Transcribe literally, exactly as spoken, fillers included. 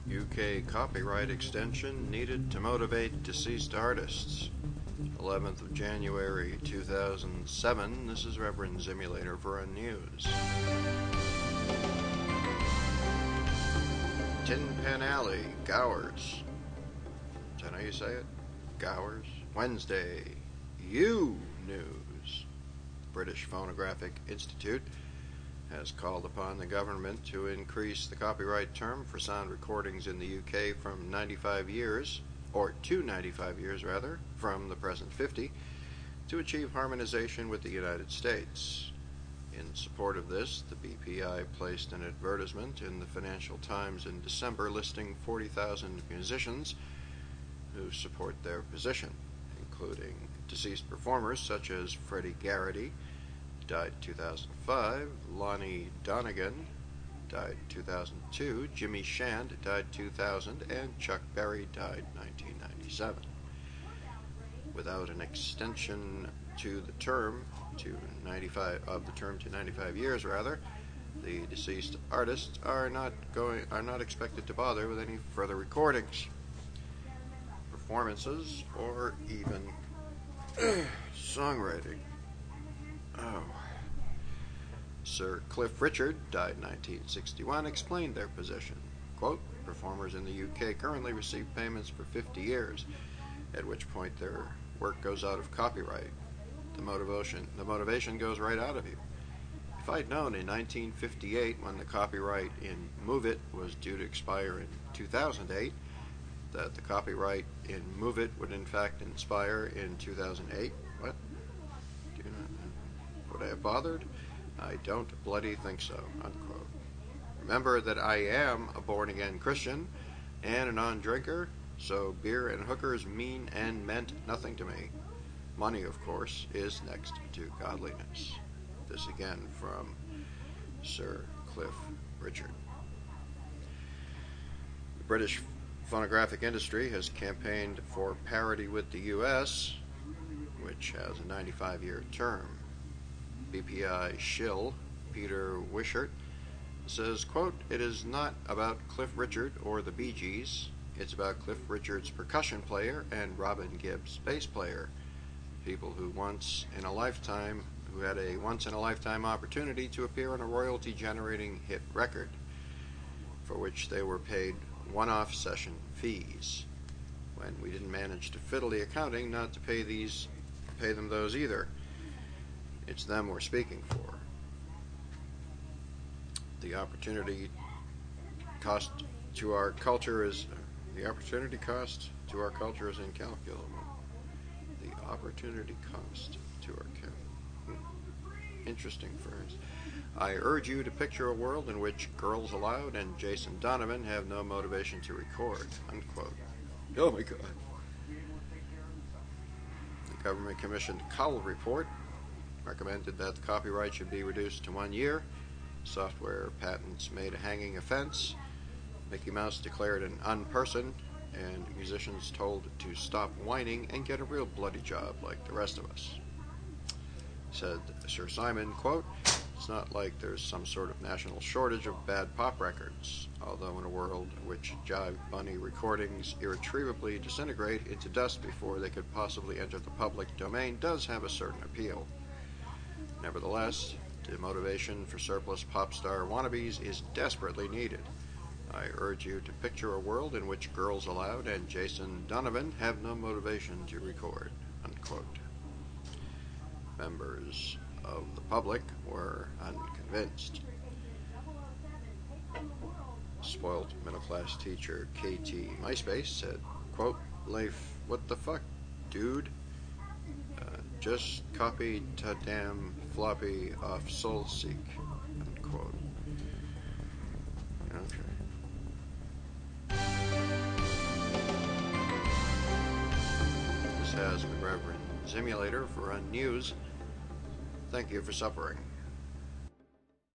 U K copyright extension needed to motivate deceased artists. eleventh of January two thousand seven. This is Reverend Simulator for Unnews. Tin Pan Alley, Gowers. Is that how you say it? Gowers. Wednesday, U News. The British Phonographic Institute has called upon the government to increase the copyright term for sound recordings in the U K from ninety-five years, or to ninety-five years rather, from the present fifty, to achieve harmonization with the United States. In support of this, the B P I placed an advertisement in the Financial Times in December listing forty thousand musicians who support their position, including deceased performers such as Freddie Garrity, died two thousand five, Lonnie Donegan, died two thousand two, Jimmy Shand, died two thousand, and Chuck Berry, died nineteen ninety-seven. Without an extension to the term to ninety-five of the term to ninety-five years rather, the deceased artists are not going are not expected to bother with any further recordings, performances, or even songwriting. Oh. Sir Cliff Richard, died nineteen sixty-one, explained their position. Quote, performers in the U K currently receive payments for fifty years, at which point their work goes out of copyright. The motivation, the motivation goes right out of you. If I'd known in nineteen fifty-eight, when the copyright in Move It was due to expire in two thousand eight, that the copyright in Move It would in fact expire in two thousand eight, what? Do you not, would I have bothered? I don't bloody think so, unquote. Remember that I am a born-again Christian and a non-drinker, so beer and hookers mean and meant nothing to me. Money, of course, is next to godliness. This again from Sir Cliff Richard. The British phonographic industry has campaigned for parity with the U S, which has a ninety-five year term. B P I shill Peter Wishart says, quote, it is not about Cliff Richard or the Bee Gees. It's about Cliff Richard's percussion player and Robin Gibbs' bass player, people who once in a lifetime who had a once-in-a-lifetime opportunity to appear on a royalty-generating hit record, for which they were paid one-off session fees. When we didn't manage to fiddle the accounting not to pay these, pay them those either. It's them we're speaking for. The opportunity cost to our culture is the opportunity cost to our culture is incalculable. The opportunity cost to our culture. Interesting phrase. I urge you to picture a world in which Girls Aloud and Jason Donovan have no motivation to record. Unquote. Oh my God. The government commissioned Cowell report recommended that the copyright should be reduced to one year. Software patents made a hanging offense. Mickey Mouse declared an unperson, and musicians told to stop whining and get a real bloody job like the rest of us. Said Sir Simon, quote, it's not like there's some sort of national shortage of bad pop records, although in a world in which Jive Bunny recordings irretrievably disintegrate into dust before they could possibly enter the public domain does have a certain appeal. Nevertheless, the motivation for surplus pop star wannabes is desperately needed. I urge you to picture a world in which Girls Aloud and Jason Donovan have no motivation to record, unquote. Members of the public were unconvinced. Spoiled middle-class teacher K T MySpace said, quote, Leif, what the fuck, dude? Uh, just copied ta damn floppy off Soulseek, unquote. Okay. This has been Reverend Simulator for Unnews. Thank you for suffering.